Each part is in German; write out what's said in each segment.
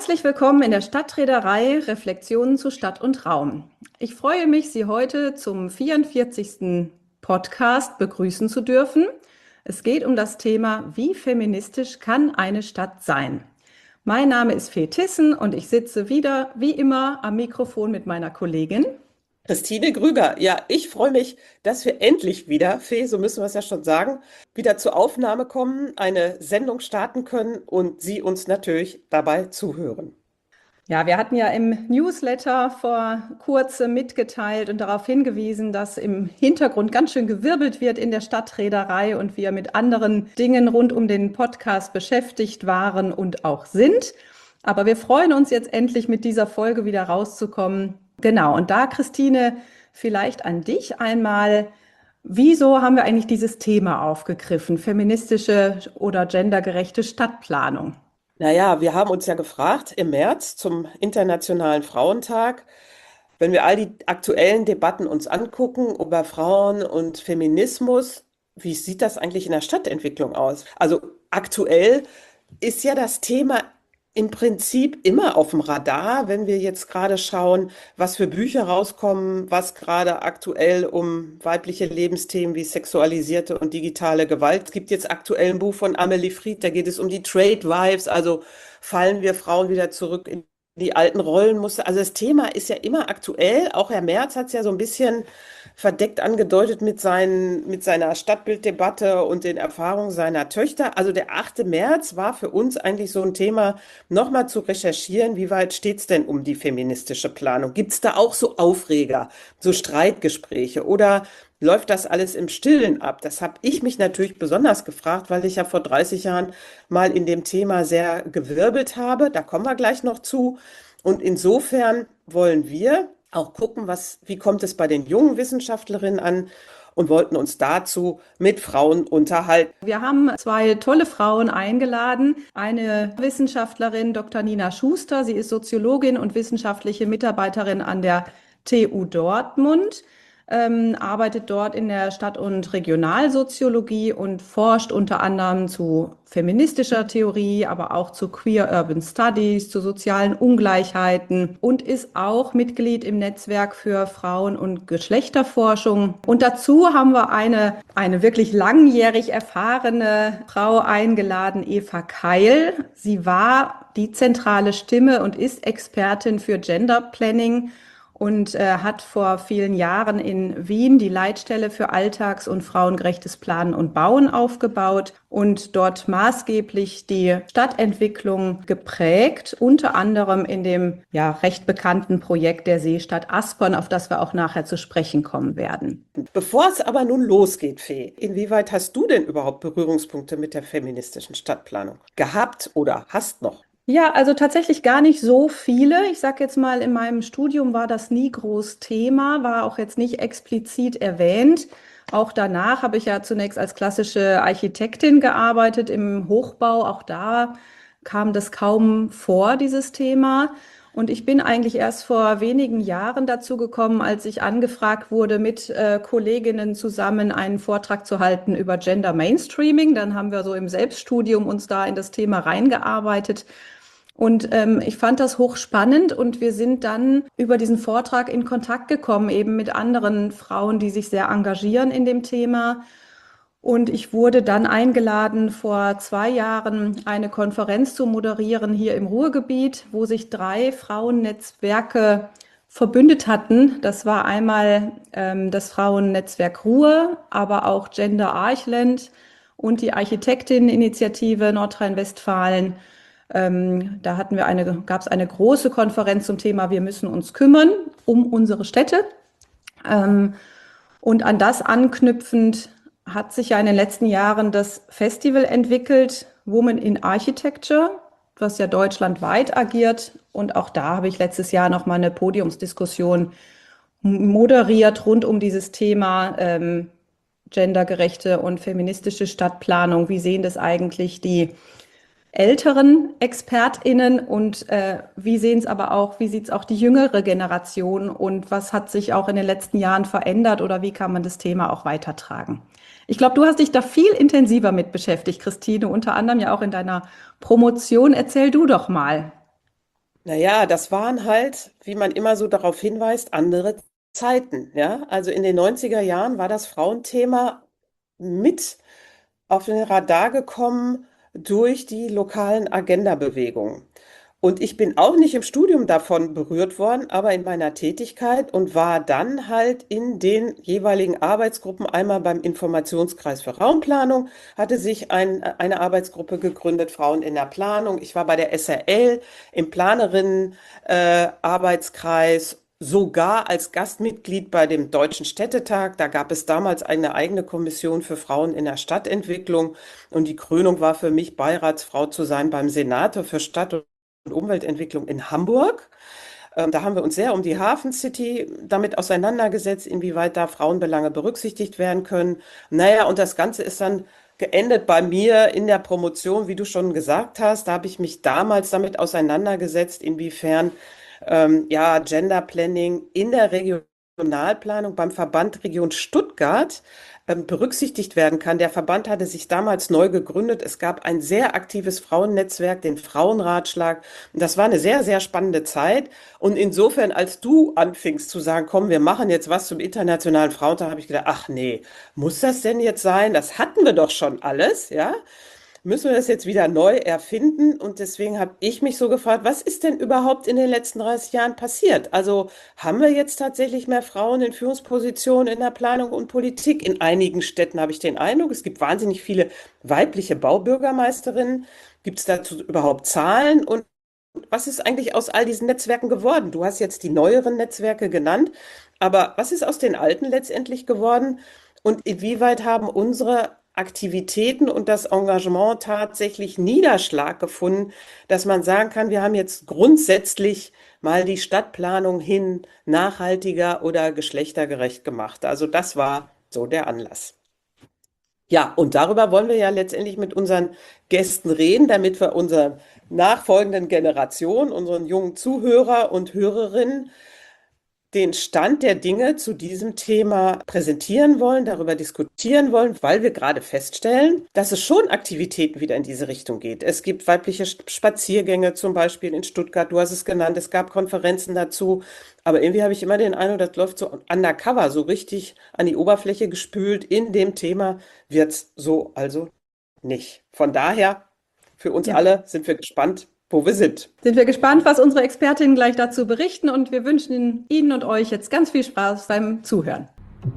Herzlich willkommen in der Stadtreederei Reflexionen zu Stadt und Raum. Ich freue mich, Sie heute zum 44. Podcast begrüßen zu dürfen. Es geht um das Thema, wie feministisch kann eine Stadt sein? Mein Name ist Fee Tissen und ich sitze wieder, wie immer, am Mikrofon mit meiner Kollegin. Christine Grüger, ja, ich freue mich, dass wir endlich wieder, Fee, so müssen wir es ja schon sagen, wieder zur Aufnahme kommen, eine Sendung starten können und Sie uns natürlich dabei zuhören. Ja, wir hatten ja im Newsletter vor kurzem mitgeteilt und darauf hingewiesen, dass im Hintergrund ganz schön gewirbelt wird in der Stadtreederei und wir mit anderen Dingen rund um den Podcast beschäftigt waren und auch sind. Aber wir freuen uns jetzt endlich mit dieser Folge wieder rauszukommen. Genau, und da, Christine, vielleicht an dich einmal. Wieso haben wir eigentlich dieses Thema aufgegriffen, feministische oder gendergerechte Stadtplanung? Naja, wir haben uns ja gefragt im März zum Internationalen Frauentag, wenn wir all die aktuellen Debatten uns angucken über Frauen und Feminismus, wie sieht das eigentlich in der Stadtentwicklung aus? Also aktuell ist ja das Thema im Prinzip immer auf dem Radar, wenn wir jetzt gerade schauen, was für Bücher rauskommen, was gerade aktuell um weibliche Lebensthemen wie sexualisierte und digitale Gewalt. Es gibt jetzt aktuell ein Buch von Amelie Fried, da geht es um die Trade Wives, also fallen wir Frauen wieder zurück in die alten Rollenmuster. Also das Thema ist ja immer aktuell. Auch Herr Merz hat es ja so ein bisschen verdeckt angedeutet mit seiner Stadtbilddebatte und den Erfahrungen seiner Töchter. Also der 8. März war für uns eigentlich so ein Thema, nochmal zu recherchieren, wie weit steht es denn um die feministische Planung? Gibt es da auch so Aufreger, so Streitgespräche oder läuft das alles im Stillen ab? Das habe ich mich natürlich besonders gefragt, weil ich ja vor 30 Jahren mal in dem Thema sehr gewirbelt habe. Da kommen wir gleich noch zu. Und insofern wollen wir auch gucken, wie kommt es bei den jungen Wissenschaftlerinnen an und wollten uns dazu mit Frauen unterhalten. Wir haben zwei tolle Frauen eingeladen. Eine Wissenschaftlerin, Dr. Nina Schuster. Sie ist Soziologin und wissenschaftliche Mitarbeiterin an der TU Dortmund, arbeitet dort in der Stadt- und Regionalsoziologie und forscht unter anderem zu feministischer Theorie, aber auch zu Queer Urban Studies, zu sozialen Ungleichheiten und ist auch Mitglied im Netzwerk für Frauen- und Geschlechterforschung. Und dazu haben wir eine wirklich langjährig erfahrene Frau eingeladen, Eva Keil. Sie war die zentrale Stimme und ist Expertin für Gender Planning und hat vor vielen Jahren in Wien die Leitstelle für alltags- und frauengerechtes Planen und Bauen aufgebaut und dort maßgeblich die Stadtentwicklung geprägt, unter anderem in dem ja recht bekannten Projekt der Seestadt Aspern, auf das wir auch nachher zu sprechen kommen werden. Bevor es aber nun losgeht, Fee, inwieweit hast du denn überhaupt Berührungspunkte mit der feministischen Stadtplanung gehabt oder hast noch? Ja, also tatsächlich gar nicht so viele. Ich sage jetzt mal, in meinem Studium war das nie groß Thema, war auch jetzt nicht explizit erwähnt. Auch danach habe ich ja zunächst als klassische Architektin gearbeitet im Hochbau. Auch da kam das kaum vor, dieses Thema. Und ich bin eigentlich erst vor wenigen Jahren dazu gekommen, als ich angefragt wurde, mit Kolleginnen zusammen einen Vortrag zu halten über Gender Mainstreaming. Dann haben wir so im Selbststudium uns da in das Thema reingearbeitet. Und ich fand das hochspannend und wir sind dann über diesen Vortrag in Kontakt gekommen, eben mit anderen Frauen, die sich sehr engagieren in dem Thema. Und ich wurde dann eingeladen, vor 2 Jahren eine Konferenz zu moderieren hier im Ruhrgebiet, wo sich 3 Frauennetzwerke verbündet hatten. Das war einmal das Frauennetzwerk Ruhr, aber auch Gender Archland und die Architektinneninitiative Nordrhein-Westfalen. Da gab es eine große Konferenz zum Thema Wir müssen uns kümmern um unsere Städte. Ähm, und an das anknüpfend hat sich ja in den letzten Jahren das Festival entwickelt, Women in Architecture, was ja deutschlandweit agiert. Und auch da habe ich letztes Jahr noch mal eine Podiumsdiskussion moderiert rund um dieses Thema gendergerechte und feministische Stadtplanung. Wie sehen das eigentlich die älteren ExpertInnen und wie sieht es auch die jüngere Generation und was hat sich auch in den letzten Jahren verändert oder wie kann man das Thema auch weitertragen? Ich glaube, du hast dich da viel intensiver mit beschäftigt, Christine, unter anderem ja auch in deiner Promotion. Erzähl du doch mal. Naja, das waren halt, wie man immer so darauf hinweist, andere Zeiten. Ja? Also in den 90er Jahren war das Frauenthema mit auf den Radar gekommen durch die lokalen Agenda-Bewegungen. Und ich bin auch nicht im Studium davon berührt worden, aber in meiner Tätigkeit und war dann halt in den jeweiligen Arbeitsgruppen. Einmal beim Informationskreis für Raumplanung hatte sich eine Arbeitsgruppe gegründet, Frauen in der Planung. Ich war bei der SRL im Planerinnen-Arbeitskreis, sogar als Gastmitglied bei dem Deutschen Städtetag. Da gab es damals eine eigene Kommission für Frauen in der Stadtentwicklung. Und die Krönung war für mich, Beiratsfrau zu sein beim Senator für Stadt- und Umweltentwicklung in Hamburg. Da haben wir uns sehr um die Hafen City damit auseinandergesetzt, inwieweit da Frauenbelange berücksichtigt werden können. Naja, und das Ganze ist dann geendet bei mir in der Promotion, wie du schon gesagt hast. Da habe ich mich damals damit auseinandergesetzt, inwiefern ja, Gender Planning in der Regionalplanung beim Verband Region Stuttgart berücksichtigt werden kann. Der Verband hatte sich damals neu gegründet. Es gab ein sehr aktives Frauennetzwerk, den Frauenratschlag. Und das war eine sehr, sehr spannende Zeit. Und insofern, als du anfingst zu sagen, komm, wir machen jetzt was zum Internationalen Frauentag, habe ich gedacht, ach nee, muss das denn jetzt sein? Das hatten wir doch schon alles, ja? Müssen wir das jetzt wieder neu erfinden? Und deswegen habe ich mich so gefragt, was ist denn überhaupt in den letzten 30 Jahren passiert? Also haben wir jetzt tatsächlich mehr Frauen in Führungspositionen in der Planung und Politik? In einigen Städten habe ich den Eindruck, es gibt wahnsinnig viele weibliche Baubürgermeisterinnen. Gibt es dazu überhaupt Zahlen? Und was ist eigentlich aus all diesen Netzwerken geworden? Du hast jetzt die neueren Netzwerke genannt, aber was ist aus den alten letztendlich geworden? Und inwieweit haben unsere Aktivitäten und das Engagement tatsächlich Niederschlag gefunden, dass man sagen kann, wir haben jetzt grundsätzlich mal die Stadtplanung hin nachhaltiger oder geschlechtergerecht gemacht. Also das war so der Anlass. Ja, und darüber wollen wir ja letztendlich mit unseren Gästen reden, damit wir unserer nachfolgenden Generation, unseren jungen Zuhörer und Hörerinnen den Stand der Dinge zu diesem Thema präsentieren wollen, darüber diskutieren wollen, weil wir gerade feststellen, dass es schon Aktivitäten wieder in diese Richtung geht. Es gibt weibliche Spaziergänge zum Beispiel in Stuttgart, du hast es genannt, es gab Konferenzen dazu, aber irgendwie habe ich immer den Eindruck, das läuft so undercover, so richtig an die Oberfläche gespült. In dem Thema wird es so also nicht. Von daher, für uns Ja, alle sind wir gespannt, wo wir sind. sind wir gespannt, was unsere Expertinnen gleich dazu berichten und wir wünschen Ihnen und euch jetzt ganz viel Spaß beim Zuhören.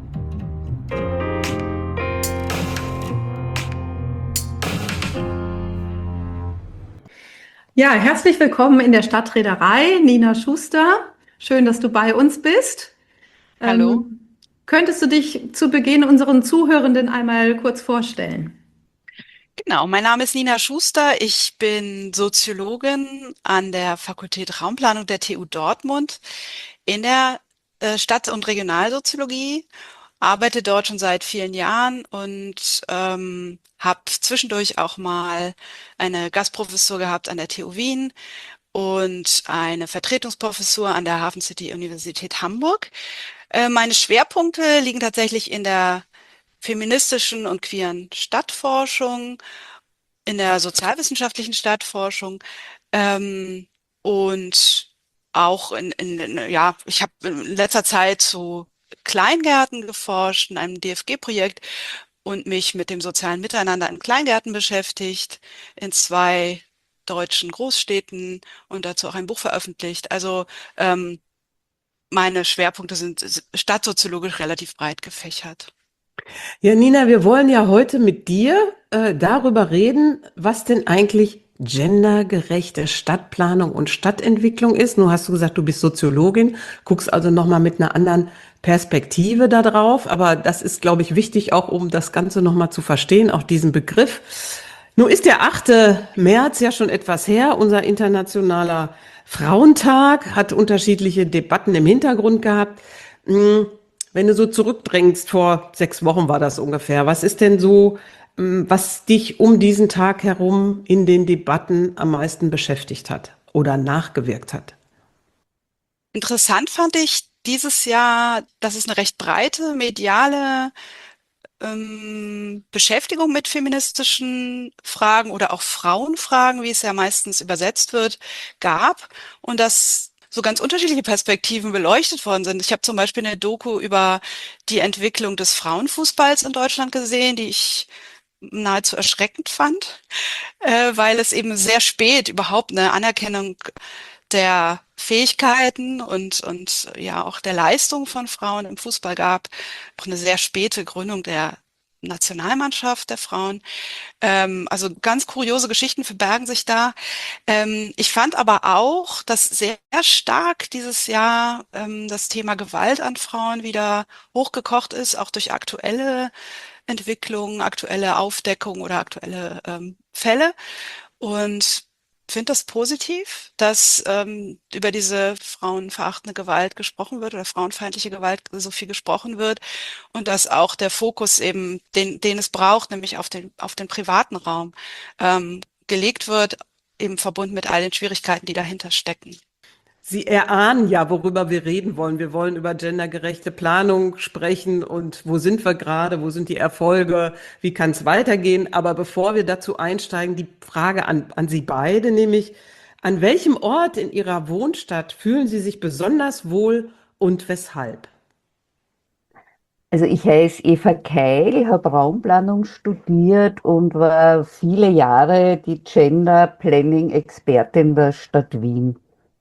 Ja, herzlich willkommen in der Stadtreederei, Nina Schuster. Schön, dass du bei uns bist. Hallo, Könntest du dich zu Beginn unseren Zuhörenden einmal kurz vorstellen? genau. Mein Name ist Nina Schuster. Ich bin Soziologin an der Fakultät Raumplanung der TU Dortmund in der Stadt- und Regionalsoziologie, arbeite dort schon seit vielen Jahren und habe zwischendurch auch mal eine Gastprofessur gehabt an der TU Wien und eine Vertretungsprofessur an der Hafen City Universität Hamburg. Meine Schwerpunkte liegen tatsächlich in der feministischen und queeren Stadtforschung, in der sozialwissenschaftlichen Stadtforschung ähm, und auch ja, ich habe in letzter Zeit zu Kleingärten geforscht in einem DFG-Projekt und mich mit dem sozialen Miteinander in Kleingärten beschäftigt, in zwei deutschen Großstädten und dazu auch ein Buch veröffentlicht. Also meine Schwerpunkte sind stadtsoziologisch relativ breit gefächert. Ja, Nina, wir wollen ja heute mit dir darüber reden, was denn eigentlich gendergerechte Stadtplanung und Stadtentwicklung ist. Nun hast du gesagt, du bist Soziologin, guckst also nochmal mit einer anderen Perspektive da drauf. Aber das ist, glaube ich, wichtig, auch um das Ganze nochmal zu verstehen, auch diesen Begriff. Nun ist der 8. März ja schon etwas her, unser internationaler Frauentag, hat unterschiedliche Debatten im Hintergrund gehabt. Wenn du so zurückdrängst, vor 6 Wochen war das ungefähr, was ist denn so, was dich um diesen Tag herum in den Debatten am meisten beschäftigt hat oder nachgewirkt hat? Interessant fand ich dieses Jahr, dass es eine recht breite mediale Beschäftigung mit feministischen Fragen oder auch Frauenfragen, wie es ja meistens übersetzt wird, gab und dass so ganz unterschiedliche Perspektiven beleuchtet worden sind. Ich habe zum Beispiel eine Doku über die Entwicklung des Frauenfußballs in Deutschland gesehen, die ich nahezu erschreckend fand, weil es eben sehr spät überhaupt eine Anerkennung der Fähigkeiten und ja auch der Leistung von Frauen im Fußball gab. Auch eine sehr späte Gründung der Nationalmannschaft der Frauen. Also ganz kuriose Geschichten verbergen sich da. Ich fand aber auch, dass sehr stark dieses Jahr das Thema Gewalt an Frauen wieder hochgekocht ist, auch durch aktuelle Entwicklungen, aktuelle Aufdeckung oder aktuelle Fälle. Und finde das positiv, dass über diese frauenverachtende Gewalt gesprochen wird oder frauenfeindliche Gewalt so viel gesprochen wird und dass auch der Fokus eben, den es braucht, nämlich auf den privaten Raum, gelegt wird, eben verbunden mit all den Schwierigkeiten, die dahinter stecken. Sie erahnen ja, worüber wir reden wollen. Wir wollen über gendergerechte Planung sprechen und wo sind wir gerade, wo sind die Erfolge, wie kann es weitergehen. Aber bevor wir dazu einsteigen, die Frage an Sie beide, nämlich an welchem Ort in Ihrer Wohnstadt fühlen Sie sich besonders wohl und weshalb? Also ich heiße Eva Keil, habe Raumplanung studiert und war viele Jahre die Gender Planning Expertin der Stadt Wien.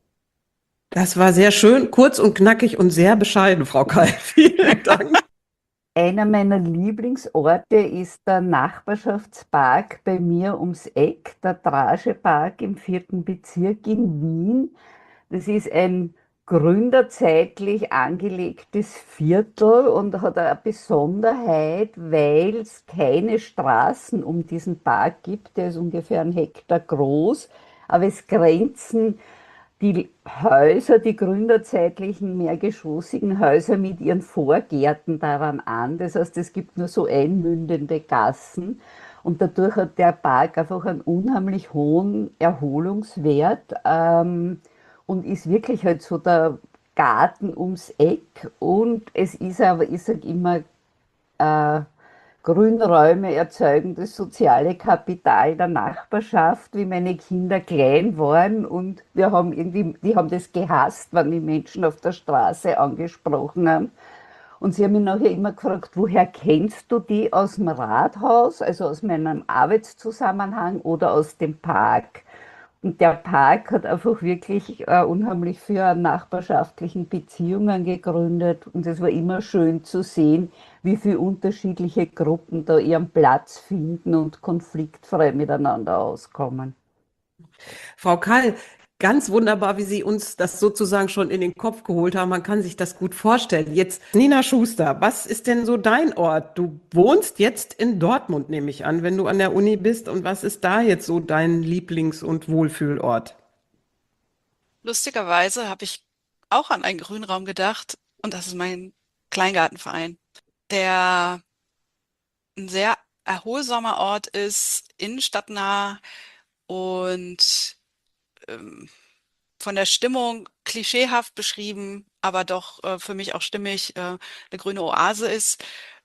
Das war sehr schön, kurz und knackig und sehr bescheiden, Frau Keil. Vielen Dank. Einer meiner Lieblingsorte ist der Nachbarschaftspark bei mir ums Eck, der Draschepark im 4. Bezirk in Wien. Das ist ein gründerzeitlich angelegtes Viertel und hat eine Besonderheit, weil es keine Straßen um diesen Park gibt. Der ist ungefähr 1 Hektar groß, aber es grenzen die Häuser, die gründerzeitlichen mehrgeschossigen Häuser mit ihren Vorgärten daran an. Das heißt, es gibt nur so einmündende Gassen und dadurch hat der Park einfach einen unheimlich hohen Erholungswert und ist wirklich halt so der Garten ums Eck und es ist aber, ich sage immer, äh, Grünräume erzeugen das soziale Kapital der Nachbarschaft, wie meine Kinder klein waren und wir haben irgendwie, die haben das gehasst, wenn die Menschen auf der Straße angesprochen haben. Und sie haben mich nachher immer gefragt, woher kennst du die aus dem Rathaus, also aus meinem Arbeitszusammenhang oder aus dem Park? Und der Park hat einfach wirklich unheimlich für nachbarschaftlichen Beziehungen gegründet. Und es war immer schön zu sehen, wie viele unterschiedliche Gruppen da ihren Platz finden und konfliktfrei miteinander auskommen. Frau Keil, ganz wunderbar, wie Sie uns das sozusagen schon in den Kopf geholt haben. Man kann sich das gut vorstellen. Jetzt, Nina Schuster, was ist denn so dein Ort? Du wohnst jetzt in Dortmund, nehme ich an, wenn du an der Uni bist. Und was ist da jetzt so dein Lieblings- und Wohlfühlort? Lustigerweise habe ich auch an einen Grünraum gedacht und das ist mein Kleingartenverein, der ein sehr erholsamer Ort ist, innenstadtnah und ähm, von der Stimmung klischeehaft beschrieben, aber doch für mich auch stimmig, eine grüne Oase ist,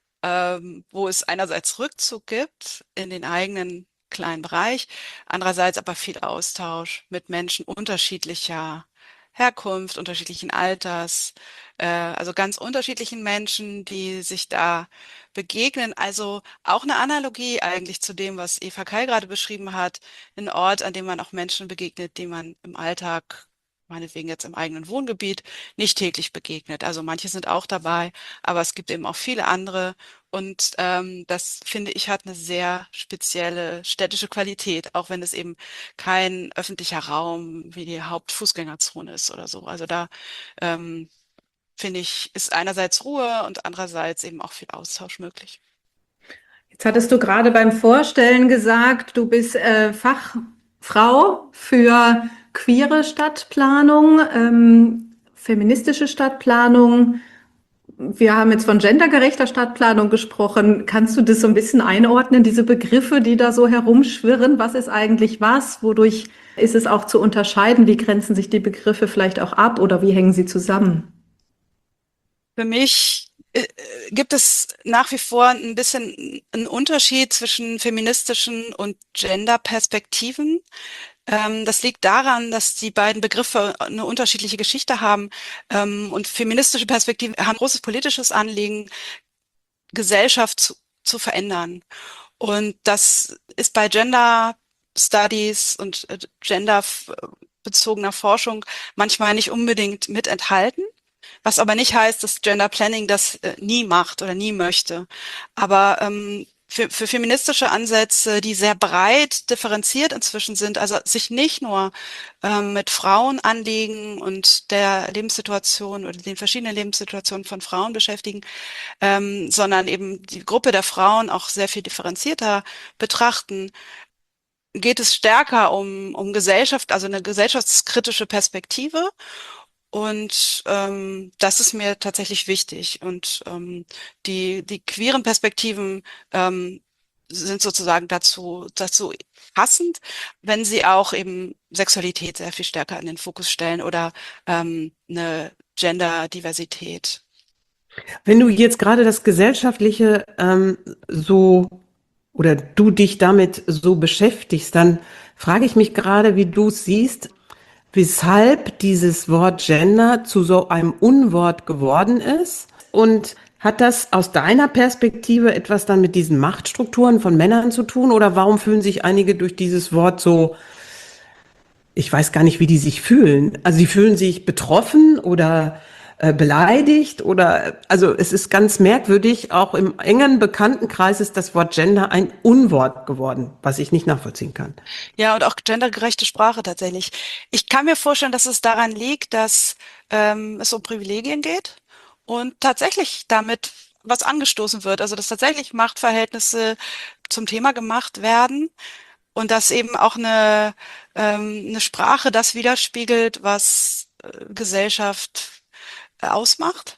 wo es einerseits Rückzug gibt in den eigenen kleinen Bereich, andererseits aber viel Austausch mit Menschen unterschiedlicher Herkunft, unterschiedlichen Alters, also ganz unterschiedlichen Menschen, die sich da begegnen. Also auch eine Analogie eigentlich zu dem, was Eva Keil gerade beschrieben hat, ein Ort, an dem man auch Menschen begegnet, die man im Alltag, meinetwegen jetzt im eigenen Wohngebiet, nicht täglich begegnet. Also manche sind auch dabei, aber es gibt eben auch viele andere. Und das finde ich hat eine sehr spezielle städtische Qualität, auch wenn es eben kein öffentlicher Raum wie die Hauptfußgängerzone ist oder so. Also da finde ich, ist einerseits Ruhe und andererseits eben auch viel Austausch möglich. Jetzt hattest du gerade beim Vorstellen gesagt, du bist Fachfrau für queere Stadtplanung, feministische Stadtplanung. Wir haben jetzt von gendergerechter Stadtplanung gesprochen. Kannst du das so ein bisschen einordnen, diese Begriffe, die da so herumschwirren? Was ist eigentlich was? Wodurch ist es auch zu unterscheiden? Wie grenzen sich die Begriffe vielleicht auch ab oder wie hängen sie zusammen? Für mich äh, gibt es nach wie vor ein bisschen einen Unterschied zwischen feministischen und Gender-Perspektiven. Das liegt daran, dass die beiden Begriffe eine unterschiedliche Geschichte haben. Und feministische Perspektiven haben ein großes politisches Anliegen, Gesellschaft zu verändern. Und das ist bei Gender Studies und genderbezogener Forschung manchmal nicht unbedingt mit enthalten. Was aber nicht heißt, dass Gender Planning das nie macht oder nie möchte. Aber für feministische Ansätze, die sehr breit differenziert inzwischen sind, also sich nicht nur mit Frauenanliegen und der Lebenssituation oder den verschiedenen Lebenssituationen von Frauen beschäftigen, sondern eben die Gruppe der Frauen auch sehr viel differenzierter betrachten, geht es stärker um Gesellschaft, also eine gesellschaftskritische Perspektive. Und das ist mir tatsächlich wichtig. Und die queeren Perspektiven sind sozusagen dazu passend, wenn sie auch eben Sexualität sehr viel stärker in den Fokus stellen oder eine Genderdiversität. Wenn du jetzt gerade das Gesellschaftliche so oder du dich damit so beschäftigst, dann frage ich mich gerade, wie du es siehst, weshalb dieses Wort Gender zu so einem Unwort geworden ist. Und hat das aus deiner Perspektive etwas dann mit diesen Machtstrukturen von Männern zu tun? Oder warum fühlen sich einige durch dieses Wort so, ich weiß gar nicht, wie die sich fühlen. Also sie fühlen sich betroffen oder beleidigt oder, also es ist ganz merkwürdig, auch im engen Bekanntenkreis ist das Wort Gender ein Unwort geworden, was ich nicht nachvollziehen kann. Ja, und auch gendergerechte Sprache tatsächlich. Ich kann mir vorstellen, dass es daran liegt, dass es um Privilegien geht und tatsächlich damit was angestoßen wird. Also dass tatsächlich Machtverhältnisse zum Thema gemacht werden und dass eben auch eine Sprache das widerspiegelt, was Gesellschaft ausmacht.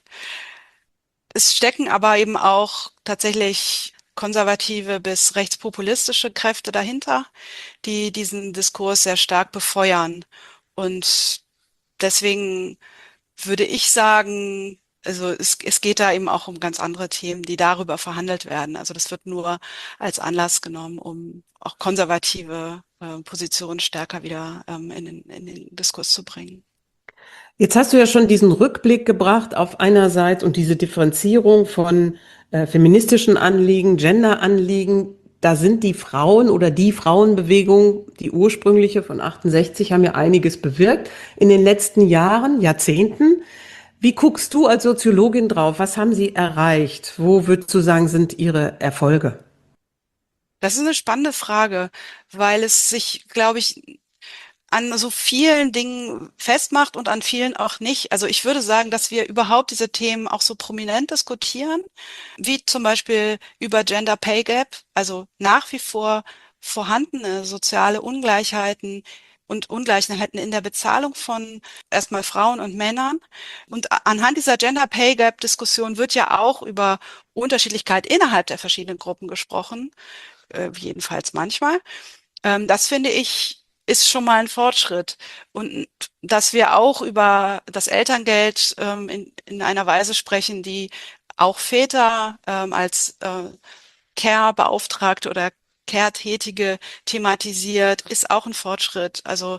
Es stecken aber eben auch tatsächlich konservative bis rechtspopulistische Kräfte dahinter, die diesen Diskurs sehr stark befeuern. Und deswegen würde ich sagen, also es geht da eben auch um ganz andere Themen, die darüber verhandelt werden. Also das wird nur als Anlass genommen, um auch konservative Positionen stärker wieder in den Diskurs zu bringen. Jetzt hast du ja schon diesen Rückblick gebracht auf einerseits und diese Differenzierung von feministischen Anliegen, Genderanliegen. Da sind die Frauen oder die Frauenbewegung, die ursprüngliche von 68, haben ja einiges bewirkt in den letzten Jahren, Jahrzehnten. Wie guckst du als Soziologin drauf? Was haben sie erreicht? Wo würdest du sagen, sind ihre Erfolge? Das ist eine spannende Frage, weil es sich, glaube ich, an so vielen Dingen festmacht und an vielen auch nicht. Also ich würde sagen, dass wir überhaupt diese Themen auch so prominent diskutieren, wie zum Beispiel über Gender Pay Gap, also nach wie vor vorhandene soziale Ungleichheiten und Ungleichheiten in der Bezahlung von erstmal Frauen und Männern. Und anhand dieser Gender Pay Gap Diskussion wird ja auch über Unterschiedlichkeit innerhalb der verschiedenen Gruppen gesprochen, jedenfalls manchmal. Das finde ich ist schon mal ein Fortschritt. Und dass wir auch über das Elterngeld in einer Weise sprechen, die auch Väter als Care-Beauftragte oder Care-Tätige thematisiert, ist auch ein Fortschritt. Also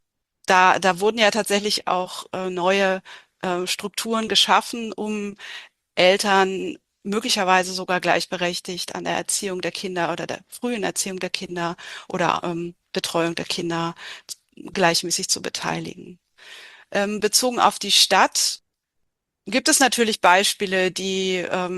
da wurden ja tatsächlich auch neue Strukturen geschaffen, um Eltern möglicherweise sogar gleichberechtigt an der Erziehung der Kinder oder der frühen Erziehung der Kinder oder Betreuung der Kinder gleichmäßig zu beteiligen. Bezogen auf die Stadt gibt es natürlich Beispiele, die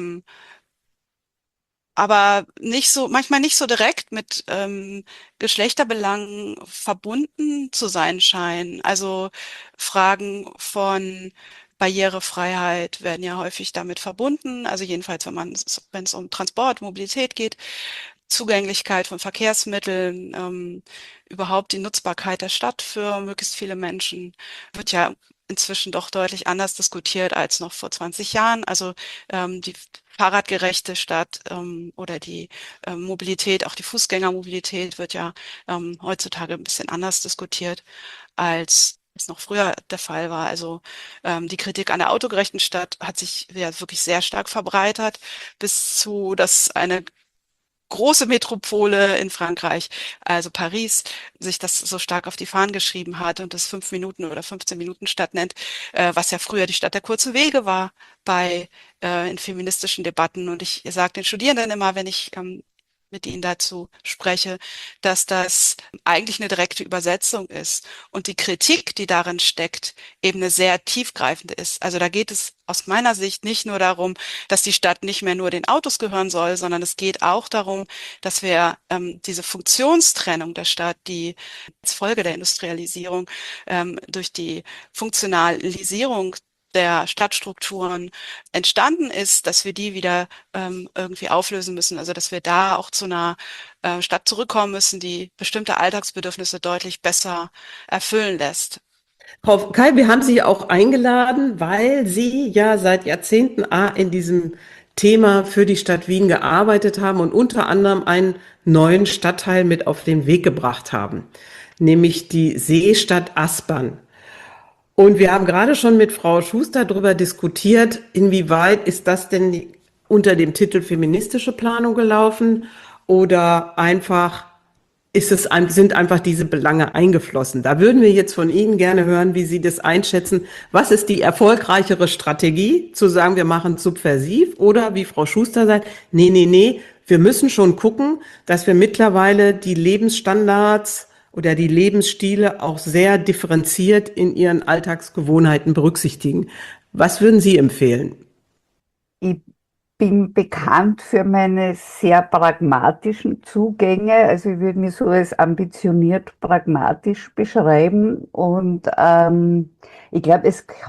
aber nicht so, manchmal nicht so direkt mit Geschlechterbelangen verbunden zu sein scheinen. Also Fragen von Barrierefreiheit werden ja häufig damit verbunden. Also jedenfalls, wenn es um Transport, Mobilität geht, Zugänglichkeit von Verkehrsmitteln, überhaupt die Nutzbarkeit der Stadt für möglichst viele Menschen, wird ja inzwischen doch deutlich anders diskutiert als noch vor 20 Jahren. Also die fahrradgerechte Stadt oder die Mobilität, auch die Fußgängermobilität wird ja heutzutage ein bisschen anders diskutiert als es noch früher der Fall war. Also die Kritik an der autogerechten Stadt hat sich ja wirklich sehr stark verbreitert, bis zu, dass eine große Metropole in Frankreich, also Paris, sich das so stark auf die Fahnen geschrieben hat und das 5 Minuten oder 15 Minuten Stadt nennt, was ja früher die Stadt der kurzen Wege war bei in feministischen Debatten. Und ich sage den Studierenden immer, wenn ich mit ihnen dazu spreche, dass das eigentlich eine direkte Übersetzung ist und die Kritik, die darin steckt, eben eine sehr tiefgreifende ist. Also da geht es aus meiner Sicht nicht nur darum, dass die Stadt nicht mehr nur den Autos gehören soll, sondern es geht auch darum, dass wir diese Funktionstrennung der Stadt, die als Folge der Industrialisierung durch die Funktionalisierung der Stadtstrukturen entstanden ist, dass wir die wieder irgendwie auflösen müssen. Also dass wir da auch zu einer Stadt zurückkommen müssen, die bestimmte Alltagsbedürfnisse deutlich besser erfüllen lässt. Frau Keil, wir haben Sie auch eingeladen, weil Sie ja seit Jahrzehnten in diesem Thema für die Stadt Wien gearbeitet haben und unter anderem einen neuen Stadtteil mit auf den Weg gebracht haben, nämlich die Seestadt Aspern. Und wir haben gerade schon mit Frau Schuster darüber diskutiert, inwieweit ist das denn unter dem Titel feministische Planung gelaufen oder einfach sind einfach diese Belange eingeflossen. Da würden wir jetzt von Ihnen gerne hören, wie Sie das einschätzen. Was ist die erfolgreichere Strategie, zu sagen, wir machen es subversiv oder wie Frau Schuster sagt, nee, wir müssen schon gucken, dass wir mittlerweile die Lebensstandards oder die Lebensstile auch sehr differenziert in ihren Alltagsgewohnheiten berücksichtigen. Was würden Sie empfehlen? Ich bin bekannt für meine sehr pragmatischen Zugänge. Also ich würde mich so als ambitioniert pragmatisch beschreiben. Und ich glaube,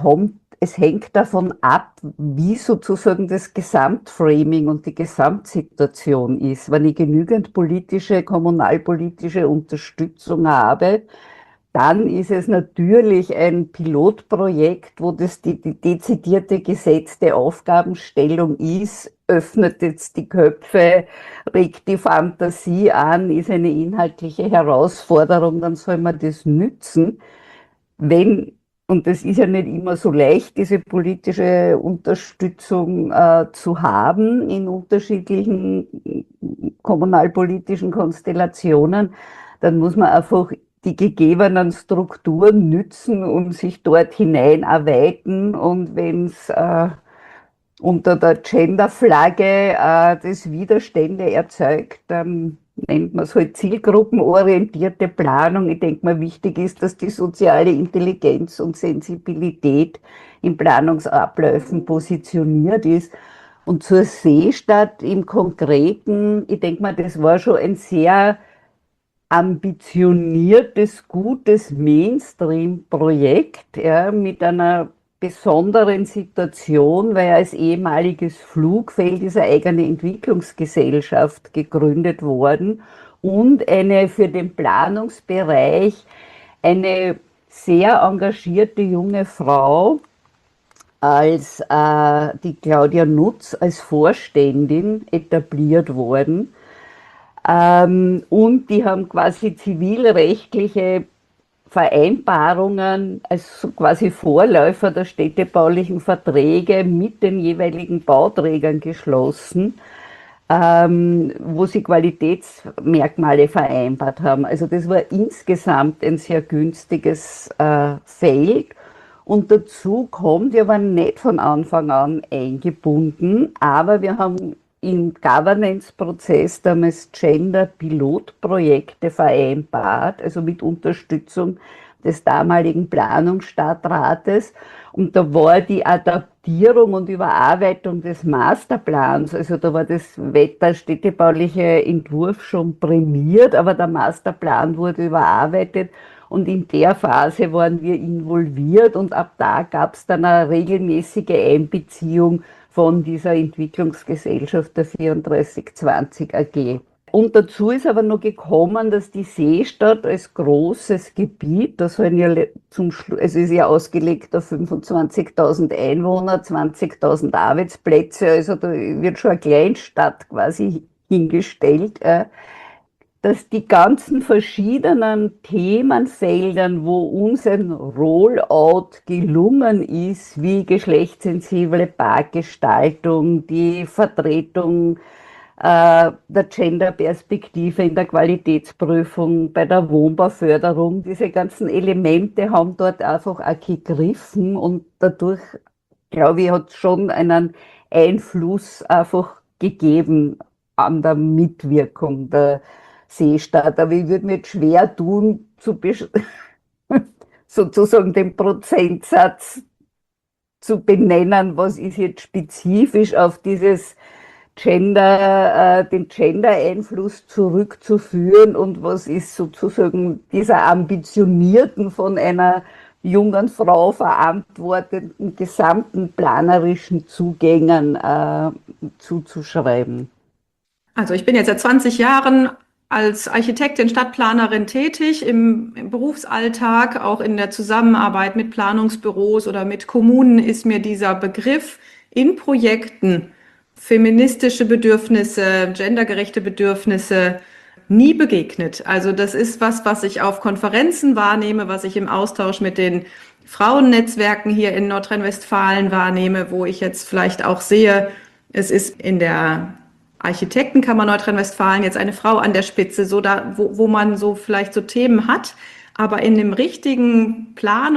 es hängt davon ab, wie sozusagen das Gesamtframing und die Gesamtsituation ist. Wenn ich genügend kommunalpolitische Unterstützung habe, dann ist es natürlich ein Pilotprojekt, wo das die dezidierte gesetzte Aufgabenstellung ist, öffnet jetzt die Köpfe, regt die Fantasie an, ist eine inhaltliche Herausforderung, dann soll man das nützen. Und das ist ja nicht immer so leicht, diese politische Unterstützung zu haben in unterschiedlichen kommunalpolitischen Konstellationen, dann muss man einfach die gegebenen Strukturen nützen und sich dort hinein erweitern. Und wenn es unter der Genderflagge das Widerstände erzeugt, dann nennt man es halt zielgruppenorientierte Planung. Ich denke mal, wichtig ist, dass die soziale Intelligenz und Sensibilität in Planungsabläufen positioniert ist. Und zur Seestadt im Konkreten, ich denke mal, das war schon ein sehr ambitioniertes, gutes Mainstream-Projekt, ja, mit einer besonderen Situation, weil als ehemaliges Flugfeld ist eine eigene Entwicklungsgesellschaft gegründet worden und eine für den Planungsbereich eine sehr engagierte junge Frau als die Claudia Nutz als Vorständin etabliert worden. Und die haben quasi zivilrechtliche Vereinbarungen als quasi Vorläufer der städtebaulichen Verträge mit den jeweiligen Bauträgern geschlossen, wo sie Qualitätsmerkmale vereinbart haben. Also das war insgesamt ein sehr günstiges Feld. Und dazu kommt, wir waren nicht von Anfang an eingebunden, aber wir haben im Governance-Prozess damals Gender-Pilotprojekte vereinbart, also mit Unterstützung des damaligen Planungsstadtrates. Und da war die Adaptierung und Überarbeitung des Masterplans, also da war der städtebauliche Entwurf schon prämiert, aber der Masterplan wurde überarbeitet. Und in der Phase waren wir involviert und ab da gab es dann eine regelmäßige Einbeziehung von dieser Entwicklungsgesellschaft der 3420 AG. Und dazu ist aber noch gekommen, dass die Seestadt als großes Gebiet, das sollen ja es ist ja ausgelegt auf 25.000 Einwohner, 20.000 Arbeitsplätze, also da wird schon eine Kleinstadt quasi hingestellt, dass die ganzen verschiedenen Themenfeldern, wo uns ein Rollout gelungen ist, wie geschlechtssensible Parkgestaltung, die Vertretung der Gender-Perspektive in der Qualitätsprüfung, bei der Wohnbauförderung, diese ganzen Elemente haben dort einfach auch gegriffen und dadurch, glaube ich, hat es schon einen Einfluss einfach gegeben an der Mitwirkung der Seestadt. Aber ich würde mir jetzt schwer tun, sozusagen den Prozentsatz zu benennen, was ist jetzt spezifisch auf den Gender-Einfluss zurückzuführen und was ist sozusagen dieser ambitionierten, von einer jungen Frau verantworteten gesamten planerischen Zugängen zuzuschreiben. Also ich bin jetzt seit 20 Jahren als Architektin, Stadtplanerin tätig im Berufsalltag, auch in der Zusammenarbeit mit Planungsbüros oder mit Kommunen ist mir dieser Begriff in Projekten feministische Bedürfnisse, gendergerechte Bedürfnisse nie begegnet. Also das ist was ich auf Konferenzen wahrnehme, was ich im Austausch mit den Frauennetzwerken hier in Nordrhein-Westfalen wahrnehme, wo ich jetzt vielleicht auch sehe, es ist in der Architektenkammer Nordrhein-Westfalen jetzt eine Frau an der Spitze, so da, wo man so vielleicht so Themen hat, aber in dem richtigen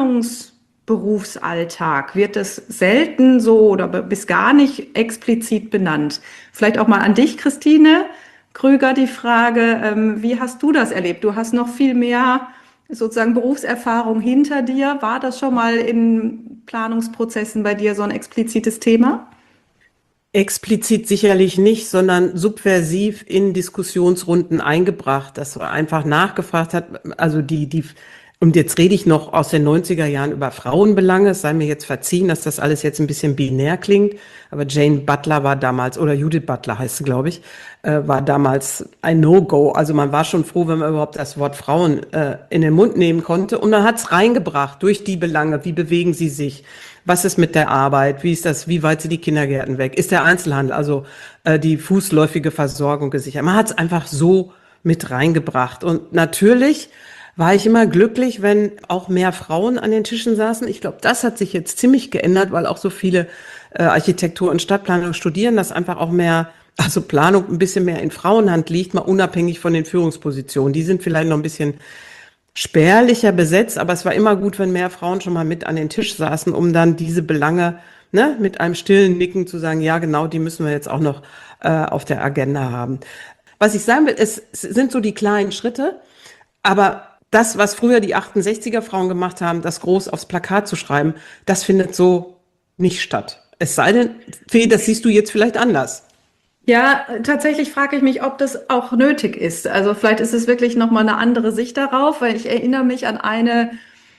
Planungsberufsalltag wird es selten so oder bis gar nicht explizit benannt. Vielleicht auch mal an dich, Christine Krüger, die Frage, wie hast du das erlebt? Du hast noch viel mehr sozusagen Berufserfahrung hinter dir. War das schon mal in Planungsprozessen bei dir so ein explizites Thema? Explizit sicherlich nicht, sondern subversiv in Diskussionsrunden eingebracht, dass man einfach nachgefragt hat, also und jetzt rede ich noch aus den 90er Jahren über Frauenbelange, es sei mir jetzt verziehen, dass das alles jetzt ein bisschen binär klingt, aber Jane Butler war damals, oder Judith Butler heißt sie, glaube ich, war damals ein No-Go. Also man war schon froh, wenn man überhaupt das Wort Frauen in den Mund nehmen konnte. Und man hat es reingebracht durch die Belange, wie bewegen sie sich, was ist mit der Arbeit, wie ist das, wie weit sind die Kindergärten weg, ist der Einzelhandel, also die fußläufige Versorgung gesichert. Man hat es einfach so mit reingebracht. Und natürlich war ich immer glücklich, wenn auch mehr Frauen an den Tischen saßen. Ich glaube, das hat sich jetzt ziemlich geändert, weil auch so viele Architektur- und Stadtplanung studieren, dass einfach auch mehr, also Planung ein bisschen mehr in Frauenhand liegt, mal unabhängig von den Führungspositionen. Die sind vielleicht noch ein bisschen spärlicher besetzt, aber es war immer gut, wenn mehr Frauen schon mal mit an den Tisch saßen, um dann diese Belange, ne, mit einem stillen Nicken zu sagen, ja genau, die müssen wir jetzt auch noch auf der Agenda haben. Was ich sagen will, es sind so die kleinen Schritte, aber das, was früher die 68er Frauen gemacht haben, das groß aufs Plakat zu schreiben, das findet so nicht statt. Es sei denn, Fee, das siehst du jetzt vielleicht anders. Ja, tatsächlich frage ich mich, ob das auch nötig ist. Also vielleicht ist es wirklich nochmal eine andere Sicht darauf, weil ich erinnere mich an eine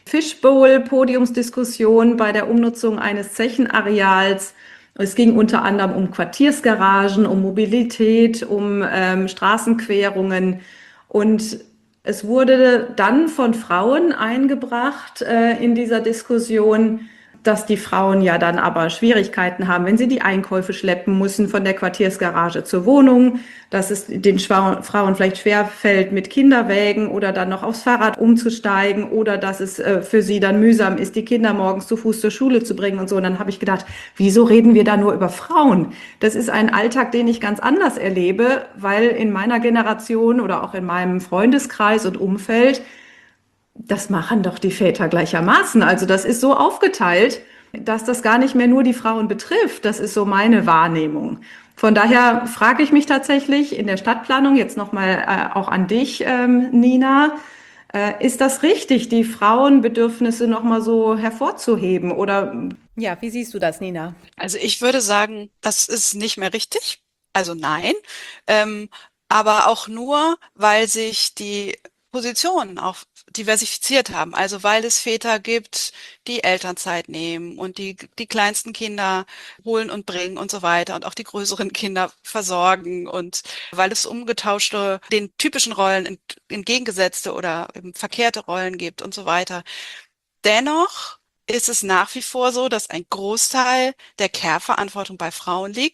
Fishbowl-Podiumsdiskussion bei der Umnutzung eines Zechenareals. Es ging unter anderem um Quartiersgaragen, um Mobilität, um Straßenquerungen und es wurde dann von Frauen eingebracht in dieser Diskussion, dass die Frauen ja dann aber Schwierigkeiten haben, wenn sie die Einkäufe schleppen müssen von der Quartiersgarage zur Wohnung, dass es den Frauen vielleicht schwerfällt, mit Kinderwägen oder dann noch aufs Fahrrad umzusteigen oder dass es für sie dann mühsam ist, die Kinder morgens zu Fuß zur Schule zu bringen und so. Und dann habe ich gedacht, wieso reden wir da nur über Frauen? Das ist ein Alltag, den ich ganz anders erlebe, weil in meiner Generation oder auch in meinem Freundeskreis und Umfeld das machen doch die Väter gleichermaßen. Also das ist so aufgeteilt, dass das gar nicht mehr nur die Frauen betrifft. Das ist so meine Wahrnehmung. Von daher frage ich mich tatsächlich in der Stadtplanung jetzt nochmal auch an dich, Nina, ist das richtig, die Frauenbedürfnisse nochmal so hervorzuheben? Oder ja, wie siehst du das, Nina? Also ich würde sagen, das ist nicht mehr richtig. Also nein. Ähm, aber auch nur, weil sich die Positionen auch diversifiziert haben. Also weil es Väter gibt, die Elternzeit nehmen und die kleinsten Kinder holen und bringen und so weiter und auch die größeren Kinder versorgen und weil es umgetauschte, den typischen Rollen entgegengesetzte oder verkehrte Rollen gibt und so weiter. Dennoch ist es nach wie vor so, dass ein Großteil der Care-Verantwortung bei Frauen liegt.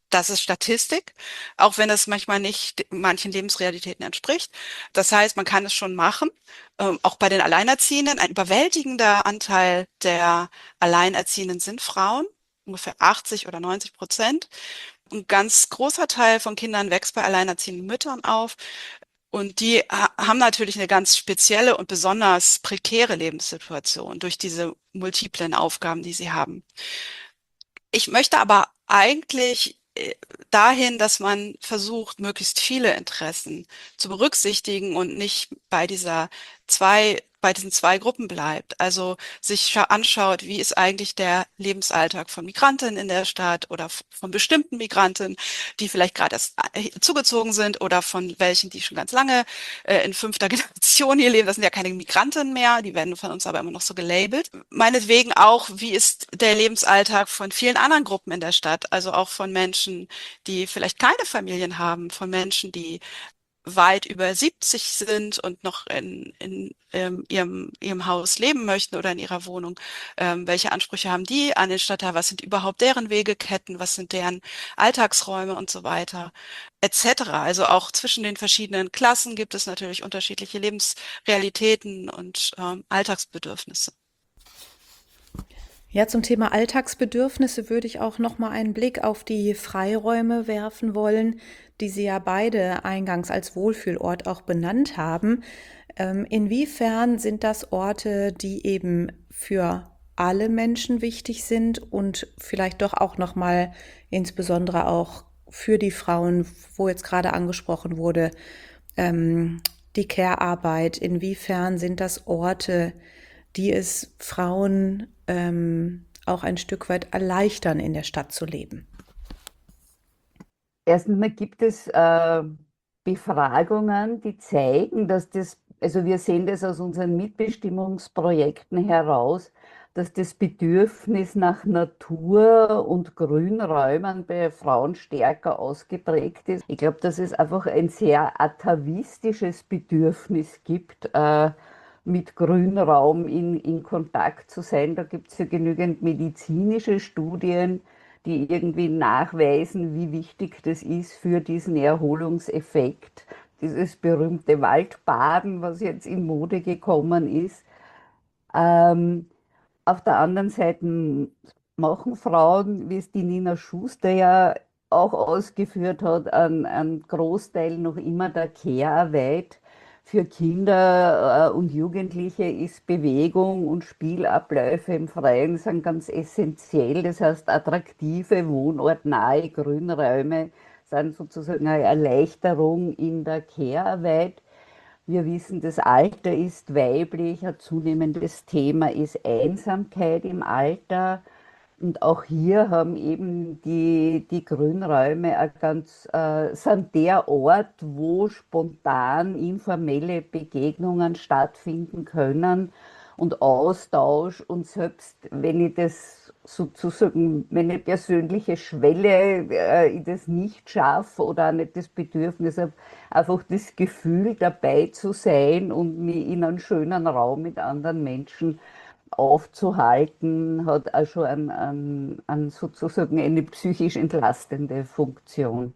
Das ist Statistik, auch wenn es manchmal nicht manchen Lebensrealitäten entspricht. Das heißt, man kann es schon machen. Auch bei den Alleinerziehenden, ein überwältigender Anteil der Alleinerziehenden sind Frauen, ungefähr 80 oder 90%. Ein ganz großer Teil von Kindern wächst bei alleinerziehenden Müttern auf. Und die haben natürlich eine ganz spezielle und besonders prekäre Lebenssituation durch diese multiplen Aufgaben, die sie haben. Ich möchte aber eigentlich dahin, dass man versucht, möglichst viele Interessen zu berücksichtigen und nicht bei diesen zwei Gruppen bleibt. Also sich anschaut, wie ist eigentlich der Lebensalltag von Migrantinnen in der Stadt oder von bestimmten Migrantinnen, die vielleicht gerade erst zugezogen sind oder von welchen, die schon ganz lange in fünfter Generation hier leben. Das sind ja keine Migrantinnen mehr, die werden von uns aber immer noch so gelabelt. Meinetwegen auch, wie ist der Lebensalltag von vielen anderen Gruppen in der Stadt, also auch von Menschen, die vielleicht keine Familien haben, von Menschen, die weit über 70 sind und noch in ihrem Haus leben möchten oder in ihrer Wohnung. Welche Ansprüche haben die an den Stadtteil? Was sind überhaupt deren Wegeketten? Was sind deren Alltagsräume und so weiter, etc. Also auch zwischen den verschiedenen Klassen gibt es natürlich unterschiedliche Lebensrealitäten und Alltagsbedürfnisse. Ja, zum Thema Alltagsbedürfnisse würde ich auch noch mal einen Blick auf die Freiräume werfen wollen, die Sie ja beide eingangs als Wohlfühlort auch benannt haben. Inwiefern sind das Orte, die eben für alle Menschen wichtig sind und vielleicht doch auch noch mal insbesondere auch für die Frauen, wo jetzt gerade angesprochen wurde, die Care-Arbeit, inwiefern sind das Orte, die es Frauen auch ein Stück weit erleichtern, in der Stadt zu leben? Erstens mal gibt es Befragungen, die zeigen, dass das, also wir sehen das aus unseren Mitbestimmungsprojekten heraus, dass das Bedürfnis nach Natur und Grünräumen bei Frauen stärker ausgeprägt ist. Ich glaube, dass es einfach ein sehr atavistisches Bedürfnis gibt, mit Grünraum in Kontakt zu sein. Da gibt es ja genügend medizinische Studien, die irgendwie nachweisen, wie wichtig das ist für diesen Erholungseffekt. Dieses berühmte Waldbaden, was jetzt in Mode gekommen ist. Ähm, auf der anderen Seite machen Frauen, wie es die Nina Schuster ja auch ausgeführt hat, einen Großteil noch immer der Care-Arbeit. Für Kinder und Jugendliche ist Bewegung und Spielabläufe im Freien sind ganz essentiell. Das heißt, attraktive, wohnortnahe Grünräume sind sozusagen eine Erleichterung in der Care-Arbeit. Wir wissen, das Alter ist weiblich, ein zunehmendes Thema ist Einsamkeit im Alter. Und auch hier haben eben die Grünräume sind der Ort, wo spontan informelle Begegnungen stattfinden können und Austausch. Und selbst wenn ich das sozusagen, meine persönliche Schwelle, ich das nicht schaffe oder auch nicht das Bedürfnis habe, einfach das Gefühl dabei zu sein und mich in einem schönen Raum mit anderen Menschen aufzuhalten, hat auch schon sozusagen eine psychisch entlastende Funktion.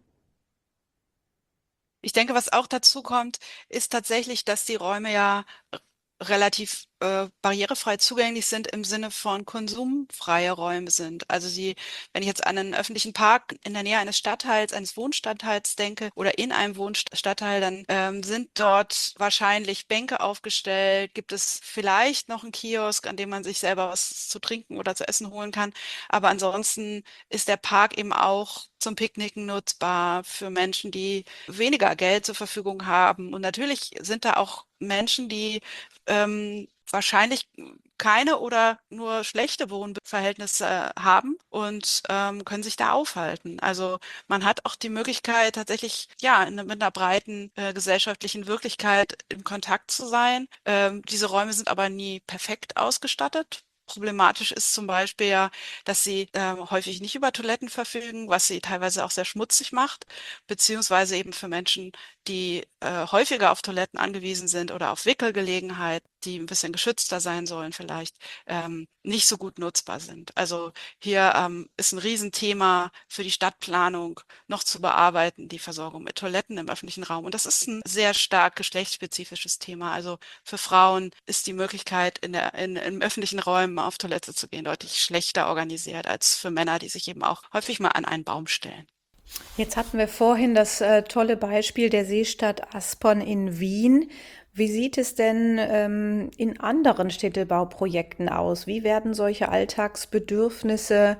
Ich denke, was auch dazu kommt, ist tatsächlich, dass die Räume ja relativ barrierefrei zugänglich sind im Sinne von konsumfreie Räume sind. Also wenn ich jetzt an einen öffentlichen Park in der Nähe eines Stadtteils, eines Wohnstadtteils denke oder in einem Wohnstadtteil, dann sind dort wahrscheinlich Bänke aufgestellt, gibt es vielleicht noch einen Kiosk, an dem man sich selber was zu trinken oder zu essen holen kann. Aber ansonsten ist der Park eben auch zum Picknicken nutzbar für Menschen, die weniger Geld zur Verfügung haben. Und natürlich sind da auch Menschen, die wahrscheinlich keine oder nur schlechte Wohnverhältnisse haben und können sich da aufhalten. Also man hat auch die Möglichkeit, tatsächlich ja mit einer breiten gesellschaftlichen Wirklichkeit in Kontakt zu sein. Diese Räume sind aber nie perfekt ausgestattet. Problematisch ist zum Beispiel ja, dass sie häufig nicht über Toiletten verfügen, was sie teilweise auch sehr schmutzig macht, beziehungsweise eben für Menschen, die häufiger auf Toiletten angewiesen sind oder auf Wickelgelegenheit, die ein bisschen geschützter sein sollen vielleicht, nicht so gut nutzbar sind. Also hier ist ein Riesenthema für die Stadtplanung noch zu bearbeiten, die Versorgung mit Toiletten im öffentlichen Raum. Und das ist ein sehr stark geschlechtsspezifisches Thema. Also für Frauen ist die Möglichkeit, in öffentlichen Räumen auf Toilette zu gehen, deutlich schlechter organisiert als für Männer, die sich eben auch häufig mal an einen Baum stellen. Jetzt hatten wir vorhin das tolle Beispiel der Seestadt Aspern in Wien. Wie sieht es denn in anderen Städtebauprojekten aus? Wie werden solche Alltagsbedürfnisse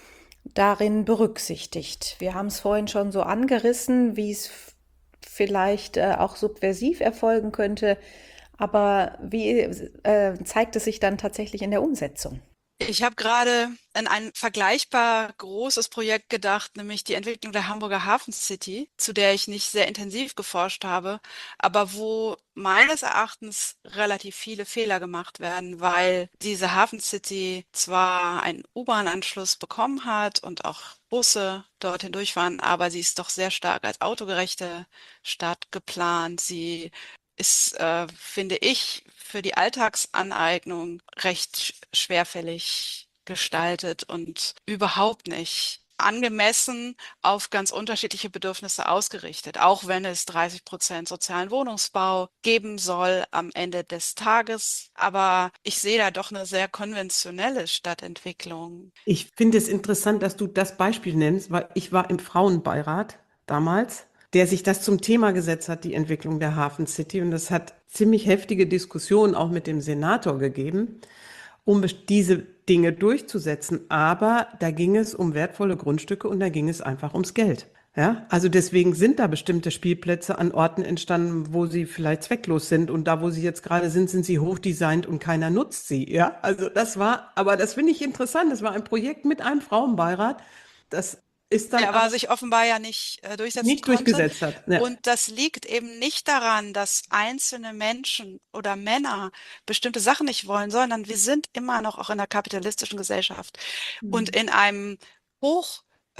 darin berücksichtigt? Wir haben es vorhin schon so angerissen, wie es vielleicht auch subversiv erfolgen könnte. Aber wie zeigt es sich dann tatsächlich in der Umsetzung? Ich habe gerade an ein vergleichbar großes Projekt gedacht, nämlich die Entwicklung der Hamburger Hafen City, zu der ich nicht sehr intensiv geforscht habe, aber wo meines Erachtens relativ viele Fehler gemacht werden, weil diese Hafen City zwar einen U-Bahn-Anschluss bekommen hat und auch Busse dorthin durchfahren, aber sie ist doch sehr stark als autogerechte Stadt geplant. Sie ist, finde ich, für die Alltagsaneignung recht schwerfällig gestaltet und überhaupt nicht angemessen auf ganz unterschiedliche Bedürfnisse ausgerichtet, auch wenn es 30% sozialen Wohnungsbau geben soll am Ende des Tages. Aber ich sehe da doch eine sehr konventionelle Stadtentwicklung. Ich finde es interessant, dass du das Beispiel nennst, weil ich war im Frauenbeirat damals, der sich das zum Thema gesetzt hat, die Entwicklung der Hafen City. Und das hat ziemlich heftige Diskussionen auch mit dem Senator gegeben, um diese Dinge durchzusetzen. Aber da ging es um wertvolle Grundstücke und da ging es einfach ums Geld. Ja, also deswegen sind da bestimmte Spielplätze an Orten entstanden, wo sie vielleicht zwecklos sind. Und da, wo sie jetzt gerade sind sie hochdesignt und keiner nutzt sie. Ja, also aber das finde ich interessant. Das war ein Projekt mit einem Frauenbeirat. Das ist dann Ja, aber aber sich offenbar ja nicht durchsetzen nicht konnte. durchgesetzt hat. Ja. Und das liegt eben nicht daran, dass einzelne Menschen oder Männer bestimmte Sachen nicht wollen, sondern wir sind immer noch auch in einer kapitalistischen Gesellschaft. Und in einem hoch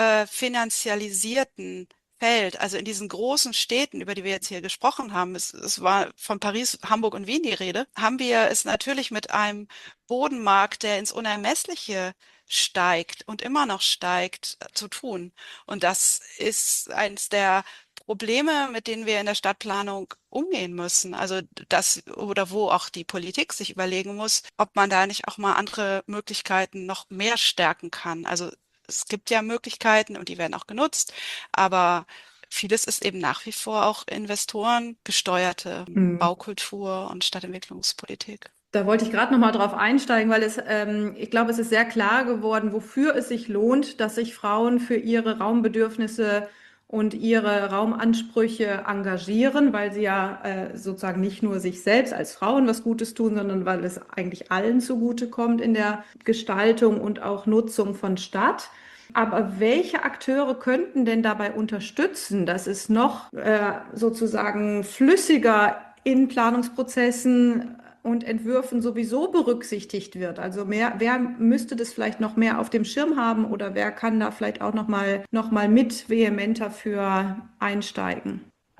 finanzialisierten Feld, also in diesen großen Städten, über die wir jetzt hier gesprochen haben, es war von Paris, Hamburg und Wien die Rede, haben wir es natürlich mit einem Bodenmarkt, der ins Unermessliche steigt und immer noch steigt, zu tun. Und das ist eines der Probleme, mit denen wir in der Stadtplanung umgehen müssen. Also das oder wo auch die Politik sich überlegen muss, ob man da nicht auch mal andere Möglichkeiten noch mehr stärken kann. Also es gibt ja Möglichkeiten und die werden auch genutzt, aber vieles ist eben nach wie vor auch investorengesteuerte Baukultur und Stadtentwicklungspolitik. Da wollte ich gerade noch mal drauf einsteigen, weil ich glaube, es ist sehr klar geworden, wofür es sich lohnt, dass sich Frauen für ihre Raumbedürfnisse und ihre Raumansprüche engagieren, weil sie ja sozusagen nicht nur sich selbst als Frauen was Gutes tun, sondern weil es eigentlich allen zugutekommt in der Gestaltung und auch Nutzung von Stadt. Aber welche Akteure könnten denn dabei unterstützen, dass es noch sozusagen flüssiger in Planungsprozessen und Entwürfen sowieso berücksichtigt wird? Also wer müsste das vielleicht noch mehr auf dem Schirm haben oder wer kann da vielleicht auch noch mal mit vehementer für einsteigen?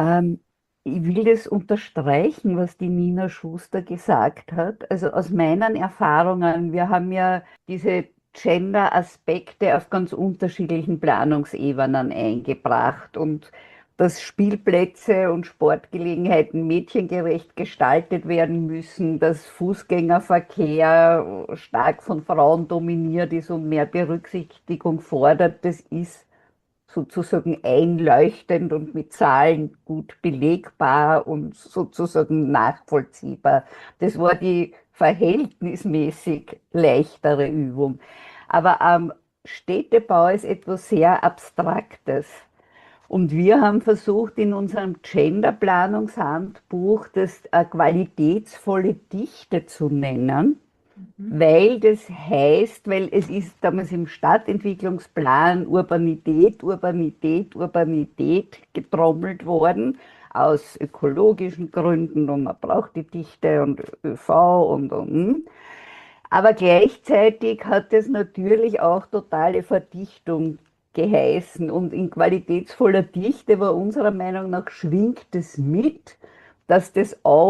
Ich will das unterstreichen, was die Nina Schuster gesagt hat. Also aus meinen Erfahrungen, wir haben ja diese Gender-Aspekte auf ganz unterschiedlichen Planungsebenen eingebracht und dass Spielplätze und Sportgelegenheiten mädchengerecht gestaltet werden müssen, dass Fußgängerverkehr stark von Frauen dominiert ist und mehr Berücksichtigung fordert, das ist sozusagen einleuchtend und mit Zahlen gut belegbar und sozusagen nachvollziehbar. Das war die verhältnismäßig leichtere Übung. Aber Städtebau ist etwas sehr Abstraktes. Und wir haben versucht, in unserem Genderplanungshandbuch das qualitätsvolle Dichte zu nennen, weil das heißt, weil es ist damals im Stadtentwicklungsplan Urbanität, Urbanität, Urbanität getrommelt worden, aus ökologischen Gründen und man braucht die Dichte und ÖV und. Aber gleichzeitig hat es natürlich auch totale Verdichtung geheißen und in qualitätsvoller Dichte war unserer Meinung nach schwingt es mit, dass das auch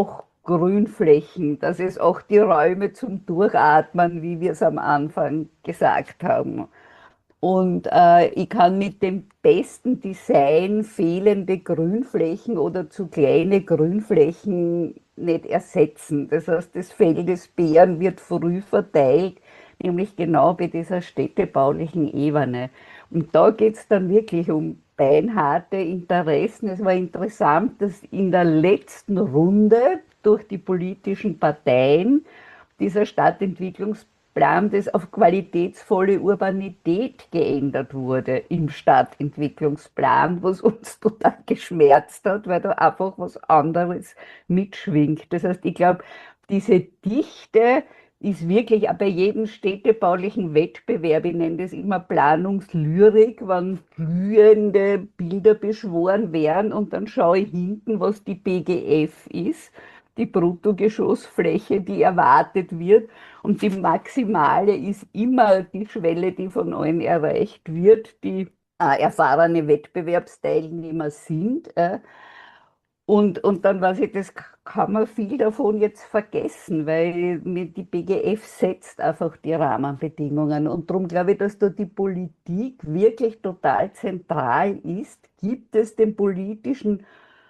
Grünflächen, dass es auch die Räume zum Durchatmen, wie wir es am Anfang gesagt haben. Und ich kann mit dem besten Design fehlende Grünflächen oder zu kleine Grünflächen nicht ersetzen. Das heißt, das Fell des Bären wird früh verteilt, nämlich genau bei dieser städtebaulichen Ebene. Und da geht es dann wirklich um beinharte Interessen. Es war interessant, dass in der letzten Runde durch die politischen Parteien dieser Stadtentwicklungsplan, das auf qualitätsvolle Urbanität geändert wurde im Stadtentwicklungsplan, was uns total geschmerzt hat, weil da einfach was anderes mitschwingt. Das heißt, ich glaube, diese Dichte ist wirklich auch bei jedem städtebaulichen Wettbewerb, ich nenne das immer Planungslyrik, wenn blühende Bilder beschworen werden und dann schaue ich hinten, was die BGF ist, die Bruttogeschossfläche, die erwartet wird. Und die maximale ist immer die Schwelle, die von allen erreicht wird, die erfahrene Wettbewerbsteilnehmer sind. Und dann weiß ich, das kann man viel davon jetzt vergessen, weil die BGF setzt einfach die Rahmenbedingungen. Und darum glaube ich, dass da die Politik wirklich total zentral ist. Gibt es den politischen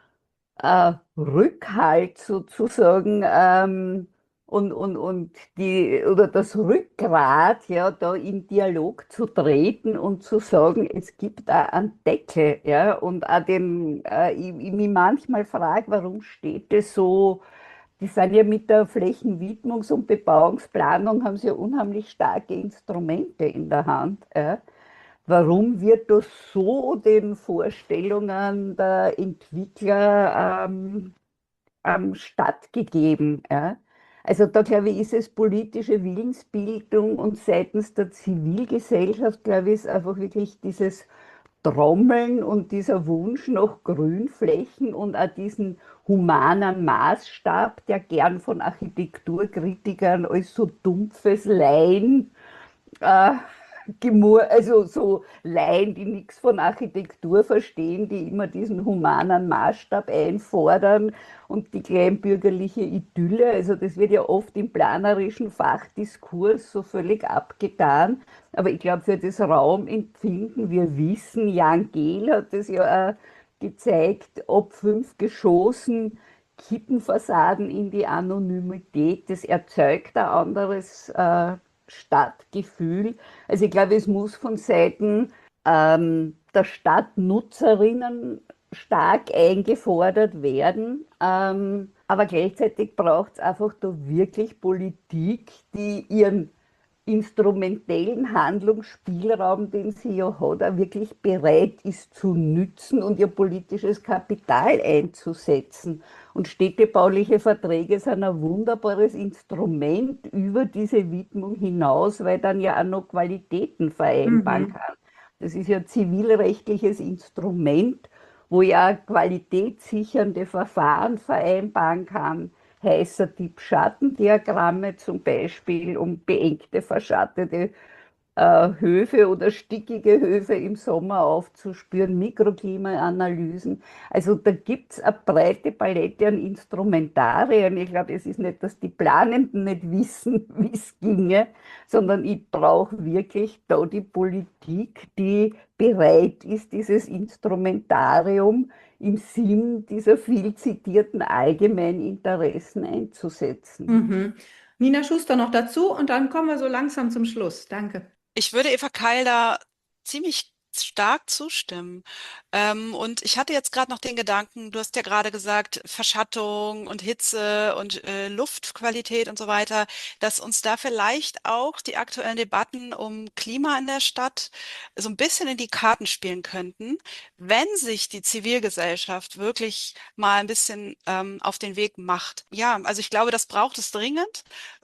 Rückhalt sozusagen und oder das Rückgrat, ja, da in Dialog zu treten und zu sagen, es gibt da einen Deckel, ja, und auch ich mich manchmal frage, warum steht das so, die sind ja mit der Flächenwidmungs- und Bebauungsplanung, haben sie ja unheimlich starke Instrumente in der Hand, ja. Warum wird das so den Vorstellungen der Entwickler stattgegeben? Ja? Also da glaube ich, ist es politische Willensbildung und seitens der Zivilgesellschaft, glaube ich, ist einfach wirklich dieses Trommeln und dieser Wunsch nach Grünflächen und auch diesen humanen Maßstab, der gern von Architekturkritikern als so dumpfes Laien äh, also so Laien, die nichts von Architektur verstehen, die immer diesen humanen Maßstab einfordern und die kleinbürgerliche Idylle. Also das wird ja oft im planerischen Fachdiskurs so völlig abgetan. Aber ich glaube, für das Raumempfinden, wir wissen, Jan Gehl hat das ja auch gezeigt, ob 5 Geschossen Kippenfassaden in die Anonymität, das erzeugt ein anderes Stadtgefühl. Also ich glaube, es muss von Seiten der Stadtnutzerinnen stark eingefordert werden. Aber gleichzeitig braucht es einfach da wirklich Politik, die ihren instrumentellen Handlungsspielraum, den sie ja hat, auch wirklich bereit ist zu nützen und ihr politisches Kapital einzusetzen. Und städtebauliche Verträge sind ein wunderbares Instrument über diese Widmung hinaus, weil dann ja auch noch Qualitäten vereinbaren Mhm. kann. Das ist ja ein zivilrechtliches Instrument, wo ja qualitätssichernde Verfahren vereinbaren kann, heißer Tipp Schattendiagramme zum Beispiel, um beengte, verschattete Höfe oder stickige Höfe im Sommer aufzuspüren, Mikroklimaanalysen. Also da gibt es eine breite Palette an Instrumentarien. Ich glaube, es ist nicht, dass die Planenden nicht wissen, wie es ginge, sondern ich brauche wirklich da die Politik, die bereit ist, dieses Instrumentarium im Sinn dieser viel zitierten Allgemeininteressen einzusetzen. Mhm. Nina Schuster noch dazu und dann kommen wir so langsam zum Schluss. Danke. Ich würde Eva Keil da ziemlich stark zustimmen. Und ich hatte jetzt gerade noch den Gedanken, du hast ja gerade gesagt, Verschattung und Hitze und Luftqualität und so weiter, dass uns da vielleicht auch die aktuellen Debatten um Klima in der Stadt so ein bisschen in die Karten spielen könnten, wenn sich die Zivilgesellschaft wirklich mal ein bisschen auf den Weg macht. Ja, also ich glaube, das braucht es dringend.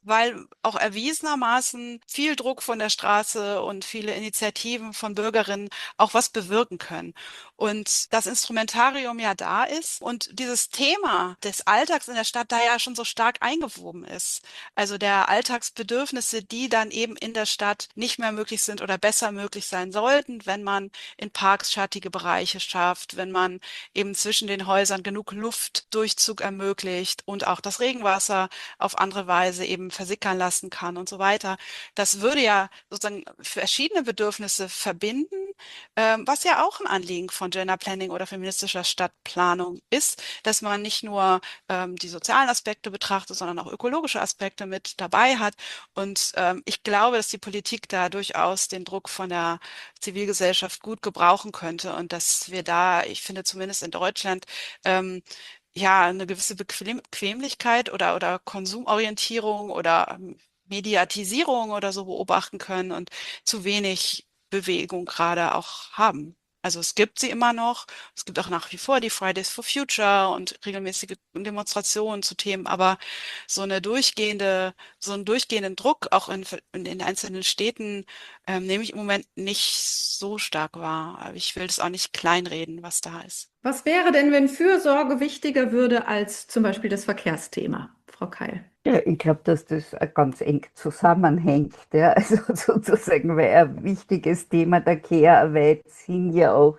weil auch erwiesenermaßen viel Druck von der Straße und viele Initiativen von Bürgerinnen auch was bewirken können. Und das Instrumentarium ja da ist und dieses Thema des Alltags in der Stadt da ja schon so stark eingewoben ist. Also der Alltagsbedürfnisse, die dann eben in der Stadt nicht mehr möglich sind oder besser möglich sein sollten, wenn man in Parks schattige Bereiche schafft, wenn man eben zwischen den Häusern genug Luftdurchzug ermöglicht und auch das Regenwasser auf andere Weise eben versickern lassen kann und so weiter. Das würde ja sozusagen verschiedene Bedürfnisse verbinden, was ja auch ein Anliegen von Gender Planning oder feministischer Stadtplanung ist, dass man nicht nur die sozialen Aspekte betrachtet, sondern auch ökologische Aspekte mit dabei hat. Und ich glaube, dass die Politik da durchaus den Druck von der Zivilgesellschaft gut gebrauchen könnte und dass wir da, ich finde zumindest in Deutschland, ja, eine gewisse Bequemlichkeit oder Konsumorientierung oder Mediatisierung oder so beobachten können und zu wenig Bewegung gerade auch haben. Also es gibt sie immer noch. Es gibt auch nach wie vor die Fridays for Future und regelmäßige Demonstrationen zu Themen, aber so einen durchgehenden Druck auch in den einzelnen Städten nehme ich im Moment nicht so stark wahr. Aber ich will das auch nicht kleinreden, was da ist. Was wäre denn, wenn Fürsorge wichtiger würde als zum Beispiel das Verkehrsthema, Frau Keil? Ja, ich glaube, dass das ganz eng zusammenhängt. Ja. Also sozusagen, weil ein wichtiges Thema der Care-Arbeit sind ja auch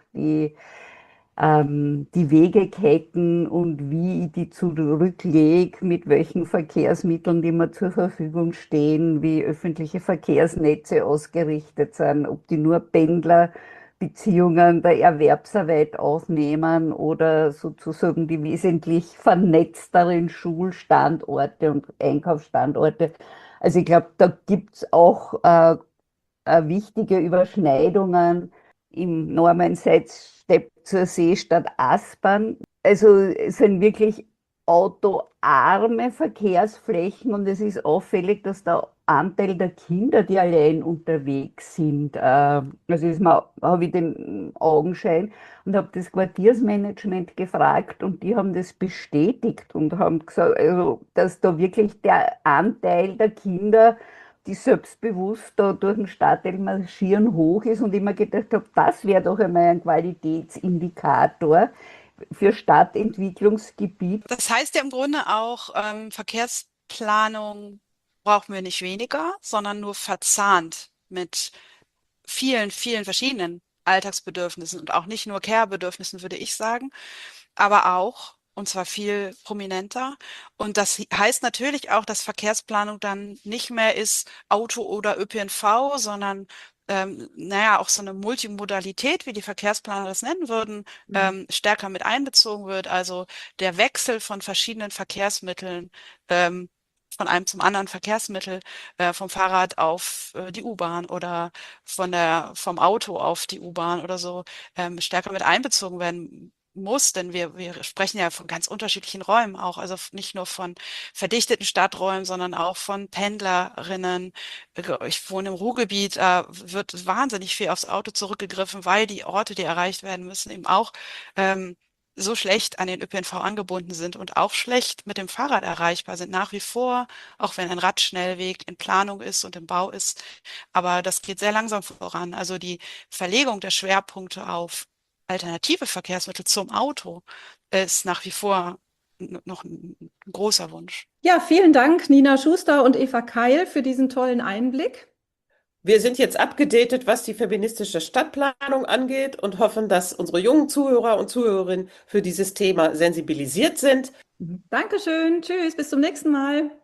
die Wegeketten und wie ich die zurücklege, mit welchen Verkehrsmitteln die mir zur Verfügung stehen, wie öffentliche Verkehrsnetze ausgerichtet sind, ob die nur Pendlerbeziehungen der Erwerbsarbeit aufnehmen oder sozusagen die wesentlich vernetzteren Schulstandorte und Einkaufsstandorte. Also ich glaube, da gibt es auch wichtige Überschneidungen im Normenseitstepp zur Seestadt Aspern. Also es sind wirklich autoarme Verkehrsflächen und es ist auffällig, dass der Anteil der Kinder, die allein unterwegs sind, also habe ich den Augenschein und habe das Quartiersmanagement gefragt und die haben das bestätigt und haben gesagt, also, dass da wirklich der Anteil der Kinder, die selbstbewusst da durch den Stadtteil marschieren, hoch ist und ich mir gedacht habe, das wäre doch einmal ein Qualitätsindikator für Stadtentwicklungsgebiet. Das heißt ja im Grunde auch, Verkehrsplanung brauchen wir nicht weniger, sondern nur verzahnt mit vielen, vielen verschiedenen Alltagsbedürfnissen und auch nicht nur Care-Bedürfnissen, würde ich sagen, aber auch, und zwar viel prominenter. Und das heißt natürlich auch, dass Verkehrsplanung dann nicht mehr ist Auto oder ÖPNV, sondern naja, auch so eine Multimodalität, wie die Verkehrsplaner das nennen würden, stärker mit einbezogen wird. Also der Wechsel von verschiedenen Verkehrsmitteln, von einem zum anderen Verkehrsmittel, vom Fahrrad auf die U-Bahn oder vom Auto auf die U-Bahn oder so, stärker mit einbezogen werden muss, denn wir sprechen ja von ganz unterschiedlichen Räumen auch, also nicht nur von verdichteten Stadträumen, sondern auch von Pendlerinnen. Ich wohne im Ruhrgebiet, da wird wahnsinnig viel aufs Auto zurückgegriffen, weil die Orte, die erreicht werden müssen, eben auch ähm, so schlecht an den ÖPNV angebunden sind und auch schlecht mit dem Fahrrad erreichbar sind nach wie vor, auch wenn ein Radschnellweg in Planung ist und im Bau ist. Aber das geht sehr langsam voran. Also die Verlegung der Schwerpunkte auf alternative Verkehrsmittel zum Auto ist nach wie vor noch ein großer Wunsch. Ja, vielen Dank, Nina Schuster und Eva Keil, für diesen tollen Einblick. Wir sind jetzt abgedatet, was die feministische Stadtplanung angeht und hoffen, dass unsere jungen Zuhörer und Zuhörerinnen für dieses Thema sensibilisiert sind. Dankeschön, tschüss, bis zum nächsten Mal.